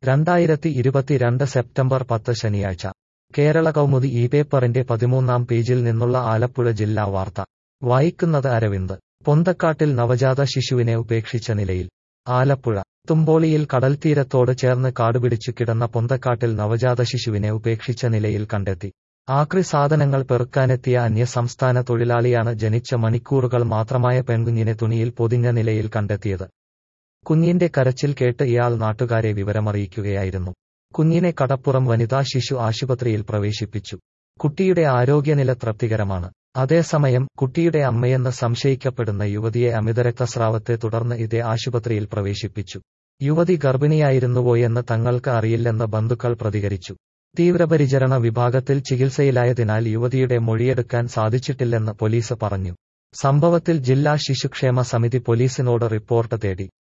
2022 September 10 ശനിയാഴ്ച കേരള കൗമുദി ഈ പേപ്പറിന്റെ 13-ാം പേജിൽ നിന്നുള്ള ആലപ്പുഴ ജില്ലാ വാർത്ത വായിക്കുന്നത് അരവിന്ദ്. പൊന്തക്കാട്ടിൽ നവജാത ശിശുവിനെ ഉപേക്ഷിച്ച നിലയിൽ. ആലപ്പുഴ തുമ്പോളിയിൽ കടൽത്തീരത്തോട് ചേർന്ന് കാടുപിടിച്ചു കിടന്ന പൊന്തക്കാട്ടിൽ നവജാത ശിശുവിനെ ഉപേക്ഷിച്ച നിലയിൽ കണ്ടെത്തി. ആക്രി സാധനങ്ങൾ പെറുക്കാനെത്തിയ അന്യസംസ്ഥാന തൊഴിലാളിയാണ് ജനിച്ച മണിക്കൂറുകൾ മാത്രമായ പെൺകുഞ്ഞിനെ തുണിയിൽ പൊതിഞ്ഞ നിലയിൽ കണ്ടെത്തിയത്. കുഞ്ഞിന്റെ കരച്ചിൽ കേട്ട് ഇയാൾ നാട്ടുകാരെ വിവരമറിയിക്കുകയായിരുന്നു. കുഞ്ഞിനെ കടപ്പുറം വനിതാ ശിശു ആശുപത്രിയിൽ പ്രവേശിപ്പിച്ചു. കുട്ടിയുടെ ആരോഗ്യനില തൃപ്തികരമാണ്. അതേസമയം കുട്ടിയുടെ അമ്മയെന്ന് സംശയിക്കപ്പെടുന്ന യുവതിയെ അമിതരക്തസ്രാവത്തെ തുടർന്ന് ഇതേ ആശുപത്രിയിൽ പ്രവേശിപ്പിച്ചു. യുവതി ഗർഭിണിയായിരുന്നുവോയെന്ന് തങ്ങൾക്ക് അറിയില്ലെന്ന് ബന്ധുക്കൾ പ്രതികരിച്ചു. തീവ്രപരിചരണ വിഭാഗത്തിൽ ചികിത്സയിലായതിനാൽ യുവതിയുടെ മൊഴിയെടുക്കാൻ സാധിച്ചിട്ടില്ലെന്ന് പോലീസ് പറഞ്ഞു. സംഭവത്തിൽ ജില്ലാ ശിശുക്ഷേമ സമിതി പോലീസിനോട് റിപ്പോർട്ട് തേടി.